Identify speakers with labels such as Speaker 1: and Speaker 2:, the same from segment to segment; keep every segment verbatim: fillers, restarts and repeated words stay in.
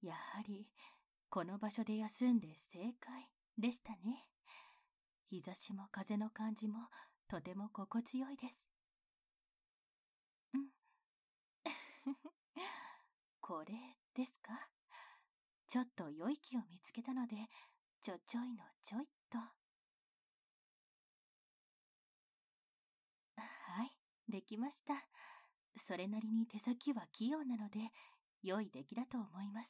Speaker 1: やはり、この場所で休んで正解でしたね。日差しも風の感じもとても心地よいです。うん。これですか？ちょっと良い木を見つけたので、ちょちょいのちょいっと。はい、できました。それなりに手先は器用なので、良い出来だと思います。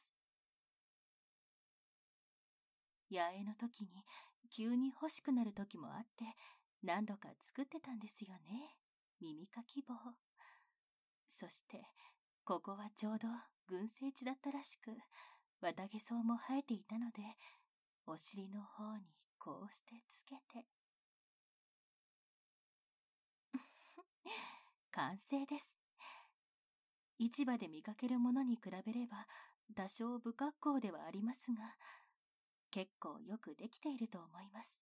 Speaker 1: 野営の時に急に欲しくなる時もあって、何度か作ってたんですよね。耳かき棒。そして、ここはちょうど群生地だったらしく、綿毛草も生えていたので、お尻の方にこうしてつけて。完成です。市場で見かけるものに比べれば、多少不格好ではありますが、結構よくできていると思います。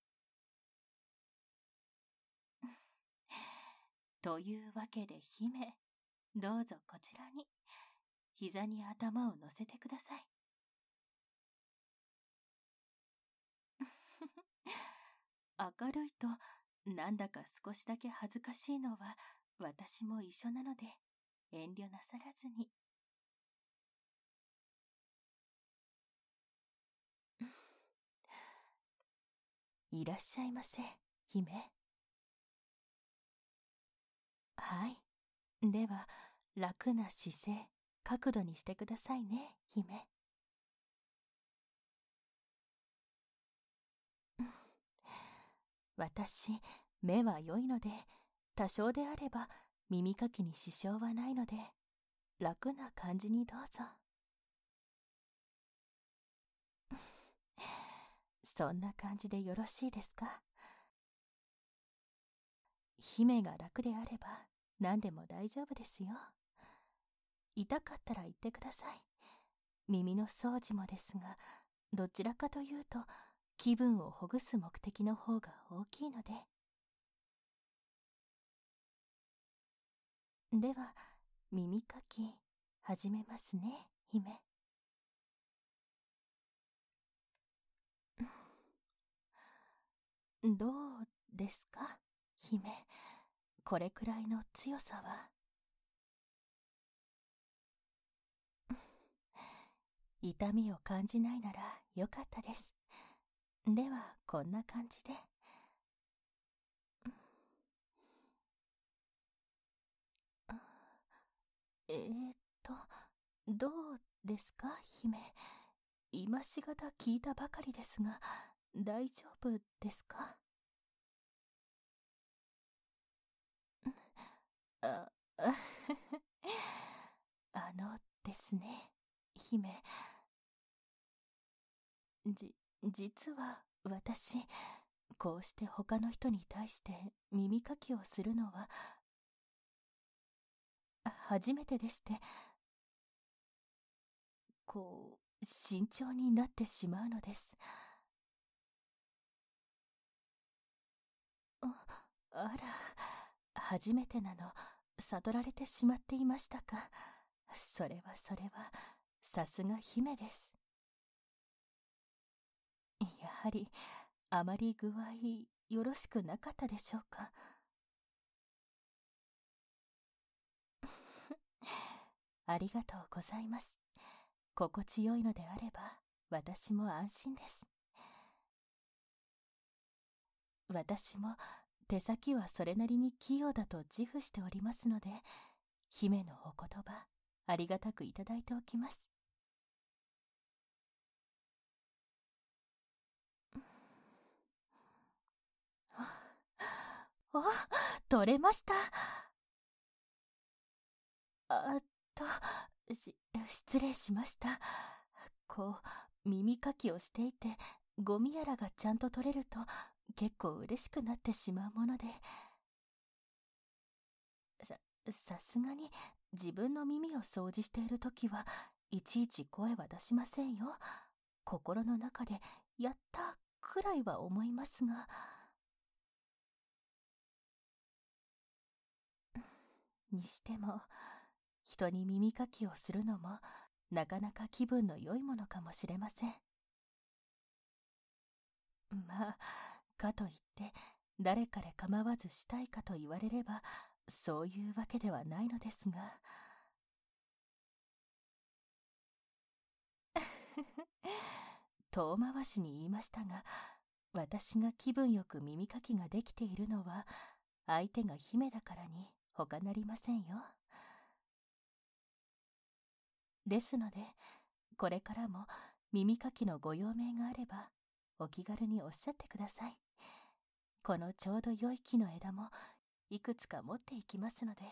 Speaker 1: というわけで姫、どうぞこちらに、膝に頭を乗せてください。明るいと、なんだか少しだけ恥ずかしいのは、私も一緒なので、遠慮なさらずに。いらっしゃいませ、姫。はい。では、楽な姿勢、角度にしてくださいね、姫。私、目は良いので、多少であれば耳かきに支障はないので、楽な感じにどうぞ。そんな感じでよろしいですか？姫が楽であれば何でも大丈夫ですよ。痛かったら言ってください。耳の掃除もですが、どちらかというと気分をほぐす目的の方が大きいので。では、耳かき始めますね、姫。どうですか、姫。これくらいの強さは。痛みを感じないならよかったです。では、こんな感じで。えーっと、どうですか、姫。今しがた聞いたばかりですが、大丈夫ですか？あ、ああのですね、姫。じ、実は私、こうして他の人に対して耳かきをするのは、初めてでして、こう、慎重になってしまうのです。あ、あら、初めてなの、悟られてしまっていましたか。それはそれは、さすが姫です。やはり、あまり具合よろしくなかったでしょうか。ありがとうございます。心地よいのであれば、私も安心です。私も手先はそれなりに器用だと自負しておりますので、姫のお言葉、ありがたくいただいておきます。あ、取れました。あっと、し、失礼しました。こう、耳かきをしていて、ゴミやらがちゃんと取れると、結構嬉しくなってしまうもので。さ、さすがに、自分の耳を掃除しているときは、いちいち声は出しませんよ。心の中で、やったくらいは思いますが。にしても、人に耳かきをするのも、 なかなか気分の良いものかもしれません。まあ、かといって誰彼構わずしたいかと言われれば、そういうわけではないのですが。遠回しに言いましたが、私が気分よく耳かきができているのは、相手が姫だからに他なりませんよ。ですので、これからも耳かきのご用命があれば、お気軽におっしゃってください。このちょうど良い木の枝もいくつか持っていきますので。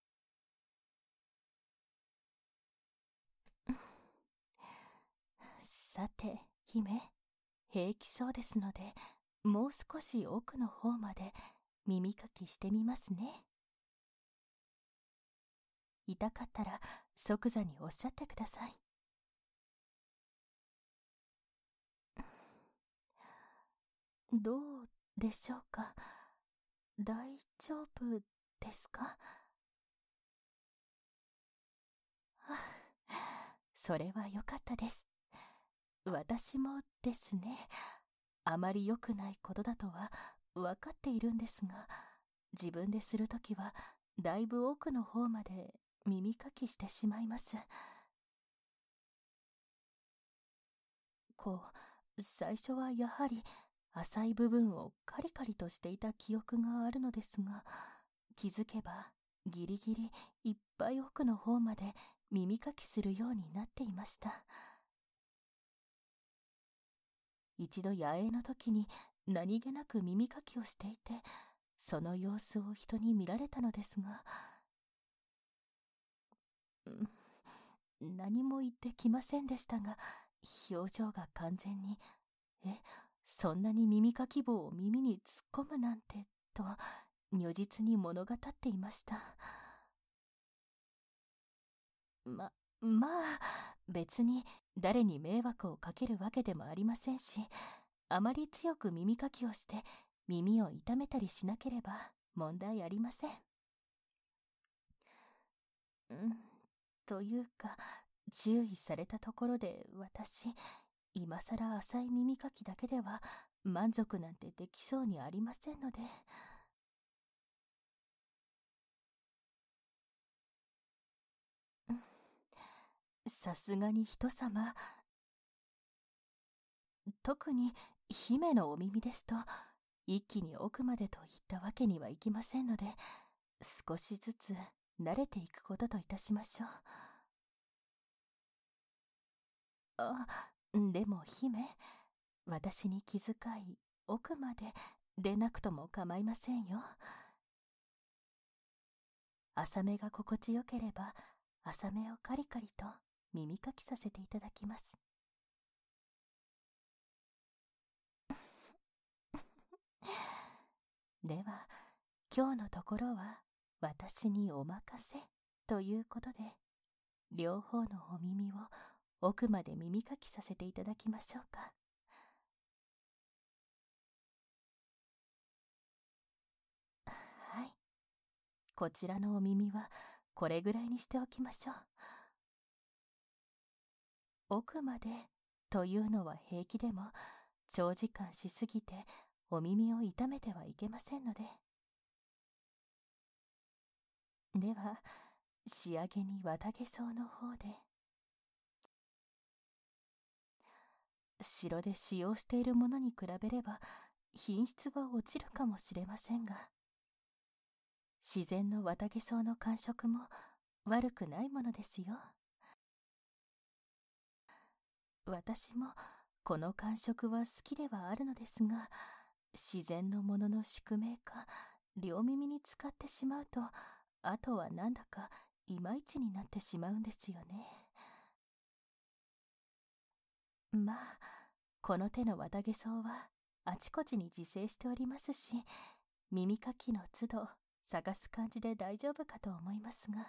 Speaker 1: さて、姫、平気そうですので、もう少し奥の方まで耳かきしてみますね。痛かったら即座におっしゃってください。どうでしょうか。大丈夫ですか。それはよかったです。私もですね、あまり良くないことだとは分かっているんですが、自分でするときはだいぶ奥の方まで耳かきしてしまいます。こう、最初はやはり浅い部分をカリカリとしていた記憶があるのですが、気づけばギリギリいっぱい奥の方まで耳かきするようになっていました。一度野営の時に何気なく耳かきをしていて、その様子を人に見られたのですが、うん、何も言ってきませんでしたが、表情が完全に、え、そんなに耳かき棒を耳に突っ込むなんて、と、如実に物語っていました。ま、まあ、別に誰に迷惑をかけるわけでもありませんし、あまり強く耳かきをして耳を痛めたりしなければ問題ありません。うん、というか、注意されたところで私、今さら浅い耳かきだけでは満足なんてできそうにありませんので。さすがに人様、特に姫のお耳ですと、一気に奥までといったわけにはいきませんので、少しずつ慣れていくことといたしましょう。あ、でも姫、私に気遣い、奥まで出なくとも構いませんよ。浅めが心地よければ、浅めをカリカリと耳かきさせていただきます。では、今日のところは私にお任せということで、両方のお耳を奥まで耳かきさせていただきましょうか。はい。こちらのお耳はこれぐらいにしておきましょう。奥までというのは平気でも、長時間しすぎてお耳を痛めてはいけませんので。では、仕上げに綿毛草の方で。城で使用しているものに比べれば品質は落ちるかもしれませんが、自然の綿毛草の感触も悪くないものですよ。私もこの感触は好きではあるのですが、自然のものの宿命か両耳に使ってしまうと、あとはなんだかいまいちになってしまうんですよね。まあ、この手の綿毛草はあちこちに自生しておりますし、耳かきの都度探す感じで大丈夫かと思いますが。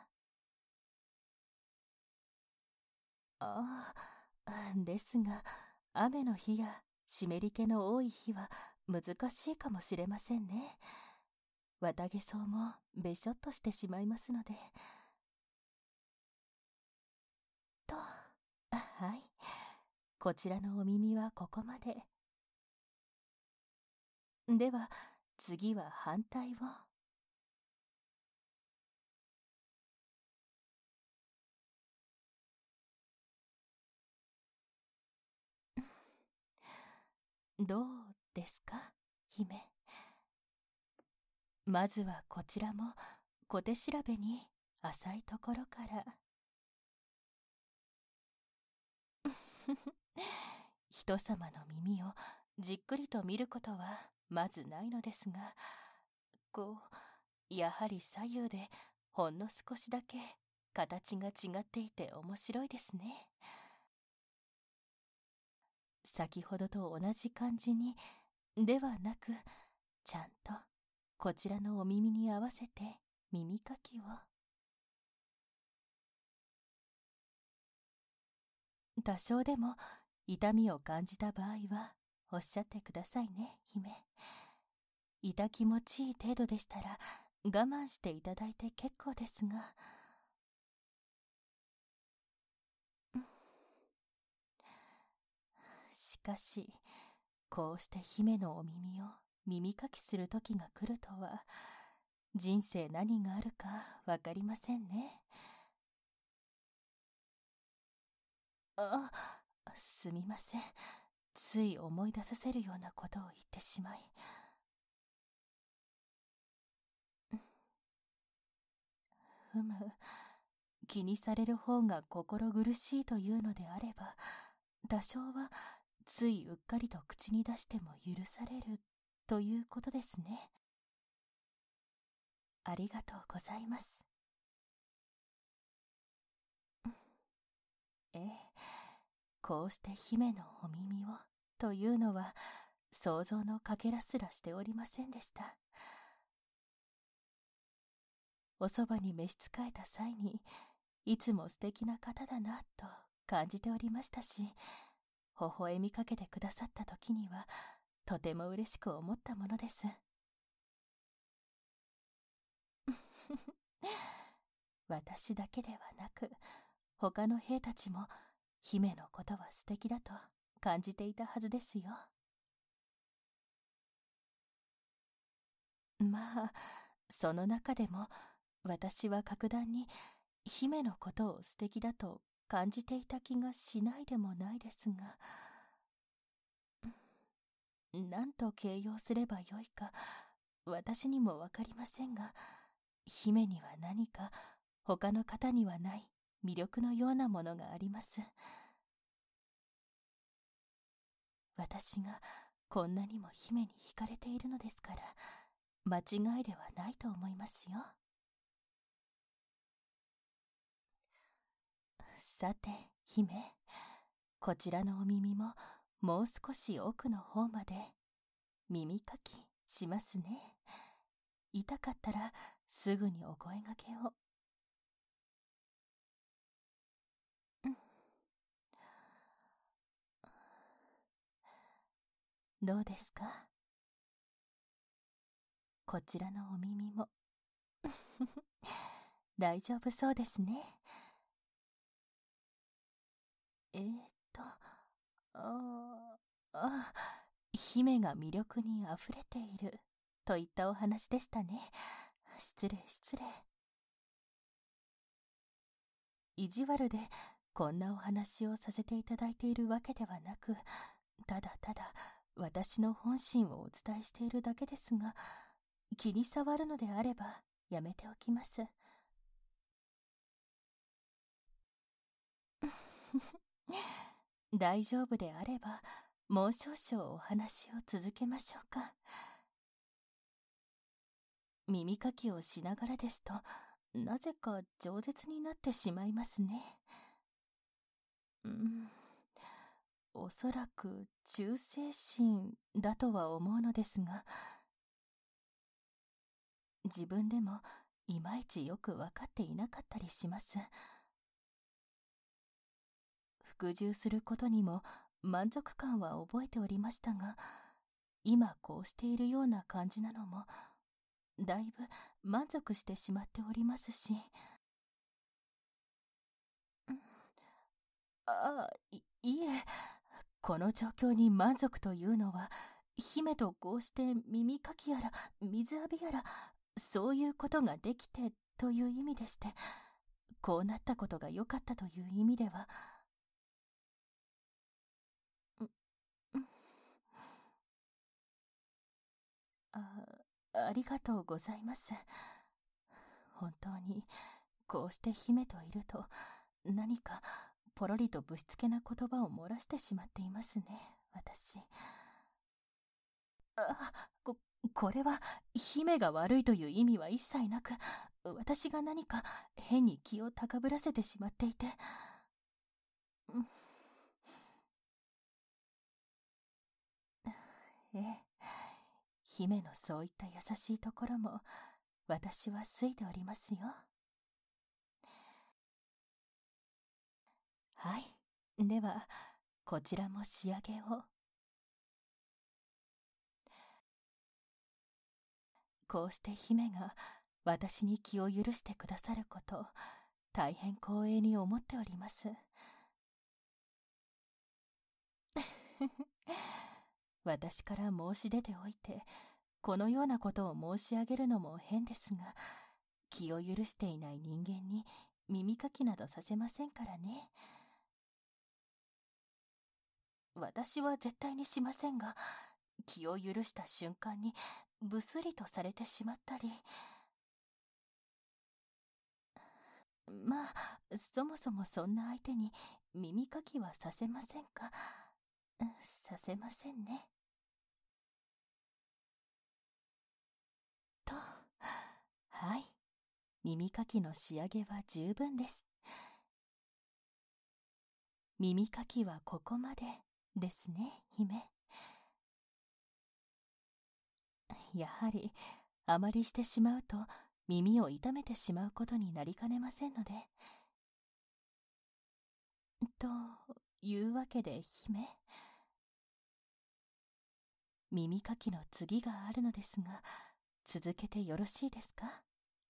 Speaker 1: ああ、ですが、雨の日や湿り気の多い日は難しいかもしれませんね。綿毛草もべしょっとしてしまいますので。と、 こちらのお耳はここまで。では、次は反対を。どうですか、姫。まずはこちらも小手調べに浅いところから。人様の耳をじっくりと見ることはまずないのですが、こう、やはり左右でほんの少しだけ形が違っていて面白いですね。先ほどと同じ感じにではなく、ちゃんとこちらのお耳に合わせて耳かきを。多少でも痛みを感じた場合はおっしゃってくださいね、姫。痛気持ちいい程度でしたら我慢していただいて結構ですが。しかし、こうして姫のお耳を耳かきする時が来るとは、人生何があるかわかりませんね。あ、すみません。つい思い出させるようなことを言ってしまい。ふむ、気にされる方が心苦しいというのであれば、多少はついうっかりと口に出しても許されるということですね。ありがとうございます。ええ、こうして姫のお耳をというのは想像のかけらすらしておりませんでした。おそばに召し仕えた際に、いつも素敵な方だなと感じておりましたし、微笑みかけてくださった時にはとても嬉しく思ったものです。私だけではなく、他の兵たちも姫のことは素敵だと感じていたはずですよ。まあ、その中でも私は格段に姫のことを素敵だと感じていた気がしないでもないですが、何と形容すればよいか私にもわかりませんが、姫には何か他の方にはない魅力のようなものがあります。私がこんなにも姫に惹かれているのですから、間違いではないと思いますよ。さて、姫、こちらのお耳ももう少し奥の方まで耳かきしますね。痛かったらすぐにお声がけを。どうですか、こちらのお耳も。大丈夫そうですね。えーっと、ああ、姫が魅力にあふれているといったお話でしたね。失礼失礼。意地悪でこんなお話をさせていただいているわけではなく、ただただ私の本心をお伝えしているだけですが、気に障るのであればやめておきます。大丈夫であればもう少々お話を続けましょうか。耳かきをしながらですとなぜか饒舌になってしまいますね。うん、おそらく忠誠心だとは思うのですが、自分でもいまいちよく分かっていなかったりします。服従することにも満足感は覚えておりましたが、今こうしているような感じなのもだいぶ満足してしまっておりますし。ああ、い、いえ、 この状況に満足というのは、姫とこうして耳かきやら水浴びやら、そういうことができてという意味でして、こうなったことが良かったという意味では、あ、ありがとうございます。本当に、こうして姫といると、何か、ポロリとぶしつけな言葉を漏らしてしまっていますね、私。あ、こ、これは、姫が悪いという意味は一切なく、私が何か変に気を高ぶらせてしまっていて、うん、ええ、姫のそういった優しいところも、私は好いておりますよ。はい。では、こちらも仕上げを。こうして姫が私に気を許してくださること、大変光栄に思っております。私から申し出ておいて、このようなことを申し上げるのも変ですが、気を許していない人間に耳かきなどさせませんからね。私は絶対にしませんが、気を許した瞬間にぶすりとされてしまったり。まあ、そもそもそんな相手に耳かきはさせませんか。させませんね。と、はい。耳かきの仕上げは十分です。耳かきはここまでですね、姫。やはり、あまりしてしまうと耳を痛めてしまうことになりかねませんので。というわけで姫、耳かきの次があるのですが、続けてよろしいですか？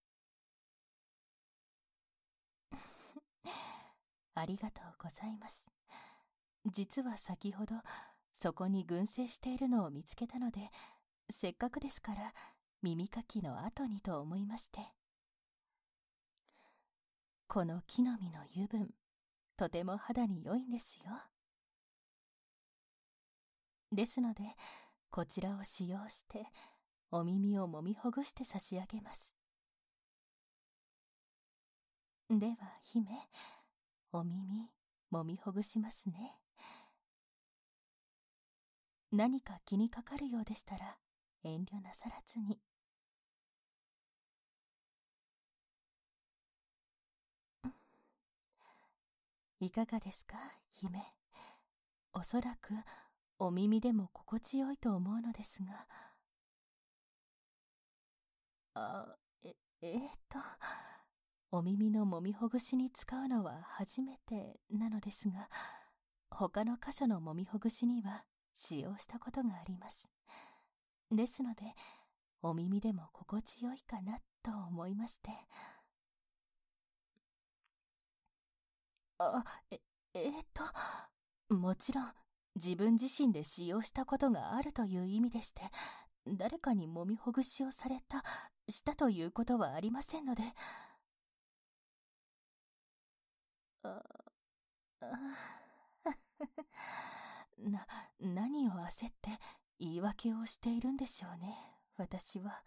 Speaker 1: ありがとうございます。実は先ほど、そこに群生しているのを見つけたので、せっかくですから耳かきの後にと思いまして。この木の実の油分、とても肌に良いんですよ。ですので、こちらを使用して、お耳をもみほぐして差し上げます。では、姫、お耳、もみほぐしますね。何か気にかかるようでしたら、遠慮なさらずに。いかがですか、姫。おそらく、お耳でも心地よいと思うのですが。あ、え、えー、っと、お耳のもみほぐしに使うのは初めてなのですが、他の箇所のもみほぐしには使用したことがあります。ですので、お耳でも心地よいかなと思いまして。あ、え、えー、っと、もちろん、自分自身で使用したことがあるという意味でして、誰かにもみほぐしをされた、したということはありませんので。あ、あな、何を焦って言い訳をしているんでしょうね、私は。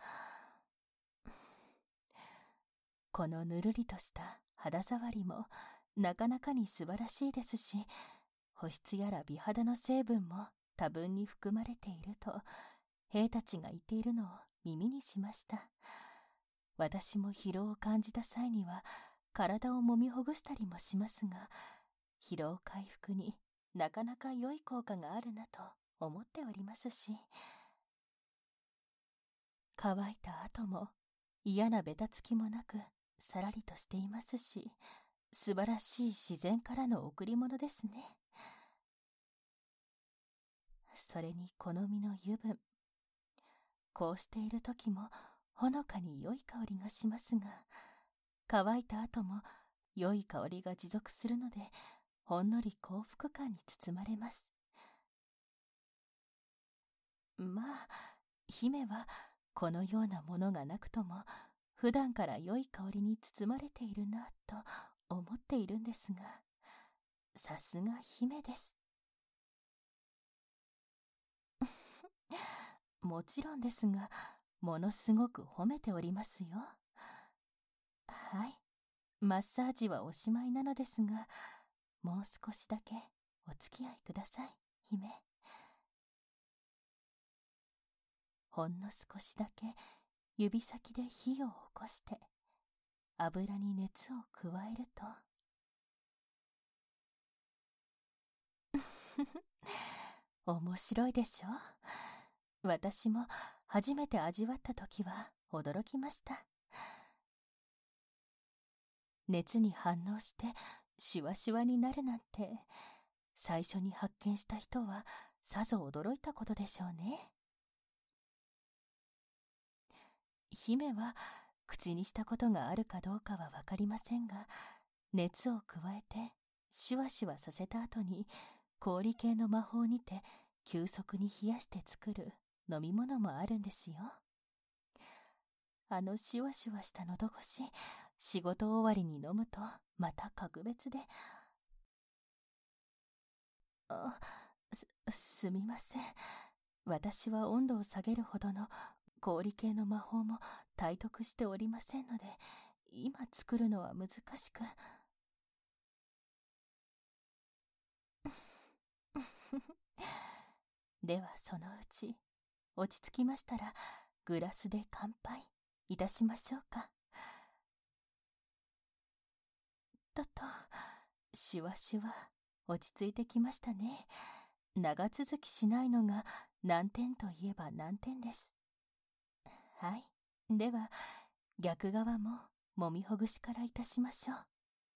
Speaker 1: このぬるりとした肌触りもなかなかに素晴らしいですし、保湿やら美肌の成分も多分に含まれていると兵たちが言っているのを耳にしました。私も疲労を感じた際には体をもみほぐしたりもしますが、疲労回復になかなか良い効果があるなと思っておりますし、乾いた後も嫌なベタつきもなくさらりとしていますし、素晴らしい自然からの贈り物ですね。それに好みの油分、こうしている時もほのかに良い香りがしますが、乾いた後も良い香りが持続するので、ほんのり幸福感に包まれます。 まあ、姫はこのようなものがなくとも普段から良い香りに包まれているなと思っているんですが、さすが姫です。もちろんですが、ものすごく褒めておりますよ。はい、マッサージはおしまいなのですが、もう少しだけお付き合いください、姫。ほんの少しだけ指先で火を起こして油に熱を加えると面白いでしょ。私も初めて味わった時は驚きました。熱に反応してシワシワになるなんて、最初に発見した人はさぞ驚いたことでしょうね。姫は口にしたことがあるかどうかはわかりませんが、熱を加えてシュワシュワさせた後に氷系の魔法にて急速に冷やして作る飲み物もあるんですよ。あのシュワシュワした喉越し、仕事終わりに飲むとまた格別で。あ、す、すみません。私は温度を下げるほどの氷系の魔法も体得しておりませんので、今作るのは難しく。ではそのうち落ち着きましたらグラスで乾杯いたしましょうか。とと、シュワシュワ落ち着いてきましたね。長続きしないのが難点といえば難点です。はい、では逆側も揉みほぐしからいたしましょう。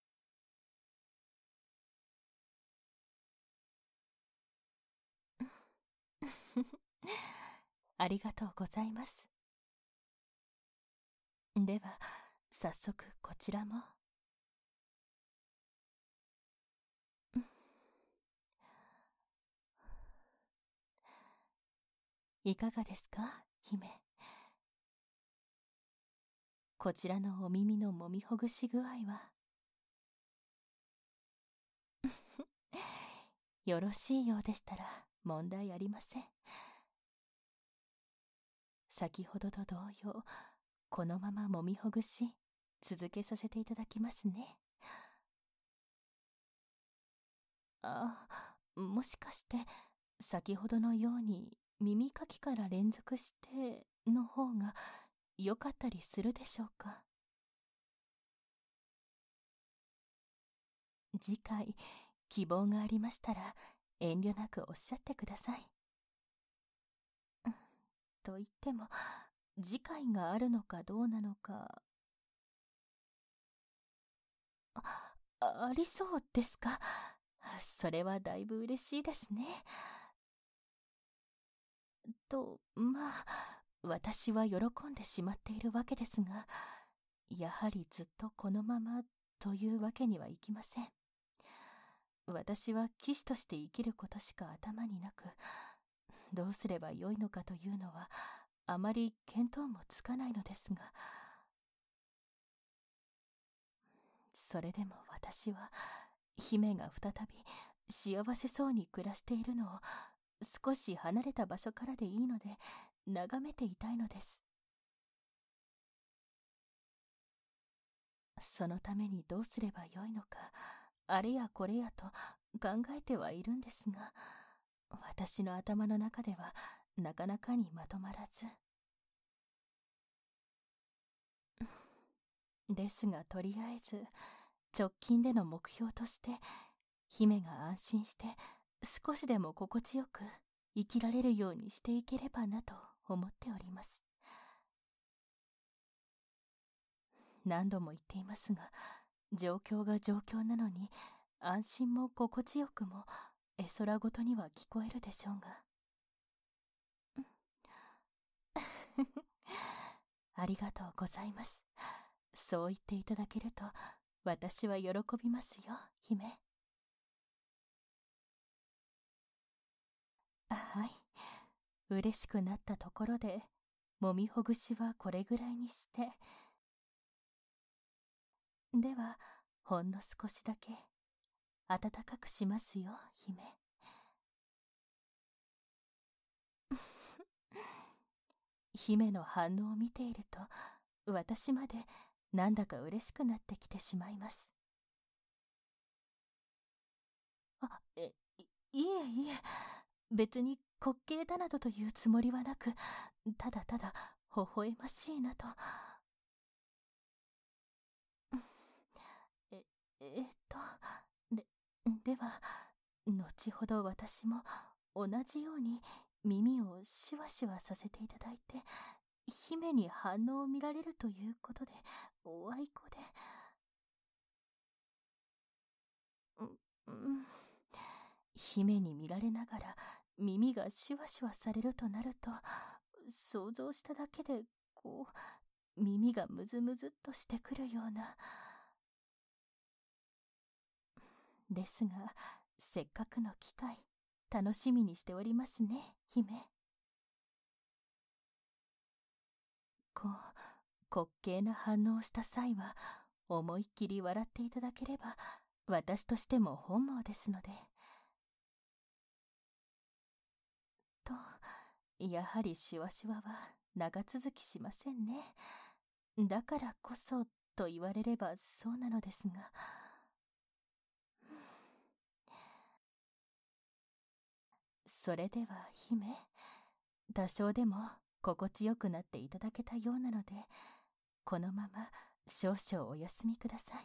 Speaker 1: ありがとうございます。では早速こちらも。いかがですか、姫。こちらのお耳の揉みほぐし具合は。よろしいようでしたら問題ありません。先ほどと同様、このまま揉みほぐし続けさせていただきますね。あ、もしかして先ほどのように耳かきから連続しての方が良かったりするでしょうか。次回希望がありましたら遠慮なくおっしゃってください。と言っても次回があるのかどうなのか。あ、ありそうですか。それはだいぶ嬉しいですね。と、まあ、私は喜んでしまっているわけですが、やはりずっとこのままというわけにはいきません。私は騎士として生きることしか頭になく、どうすればよいのかというのはあまり見当もつかないのですが、それでも私は姫が再び幸せそうに暮らしているのを少し離れた場所からでいいので眺めていたいのです。そのためにどうすればよいのか、あれやこれやと考えてはいるんですが、私の頭の中ではなかなかにまとまらず。ですがとりあえず直近での目標として、姫が安心して少しでも心地よく生きられるようにしていければなと思っております。何度も言っていますが、状況が状況なのに安心も心地よくも絵空ごとには聞こえるでしょうが。ありがとうございます。そう言っていただけると私は喜びますよ、姫。はい、 嬉しくなったところで、もみほぐしはこれぐらいにして。では、ほんの少しだけ、暖かくしますよ、姫。姫の反応を見ていると、私までなんだか嬉しくなってきてしまいます。あ、え、いいえいえ、別に滑稽だなどというつもりはなく、ただただ微笑ましいなと。え、えっと、で、では、後ほど私も同じように耳をシュワシュワさせていただいて、姫に反応を見られるということで、おあいこで、う、うん、姫に見られながら耳がシュワシュワされるとなると、想像しただけで、こう、耳がムズムズっとしてくるような。ですが、せっかくの機会、楽しみにしておりますね、姫。こう、滑稽な反応をした際は、思いっきり笑っていただければ、私としても本望ですので。と、やはりシュワシュワは長続きしませんね。だからこそと言われればそうなのですが。それでは姫、多少でも心地よくなっていただけたようなので、このまま少々お休みください。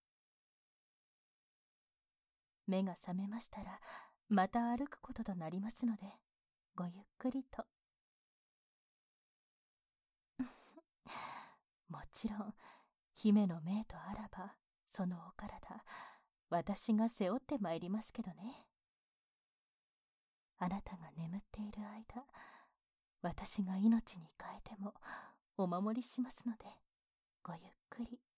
Speaker 1: 目が覚めましたら、また歩くこととなりますので、ごゆっくりと。もちろん、姫の命とあらば、そのお体、私が背負ってまいりますけどね。あなたが眠っている間、私が命に変えてもお守りしますので、ごゆっくり。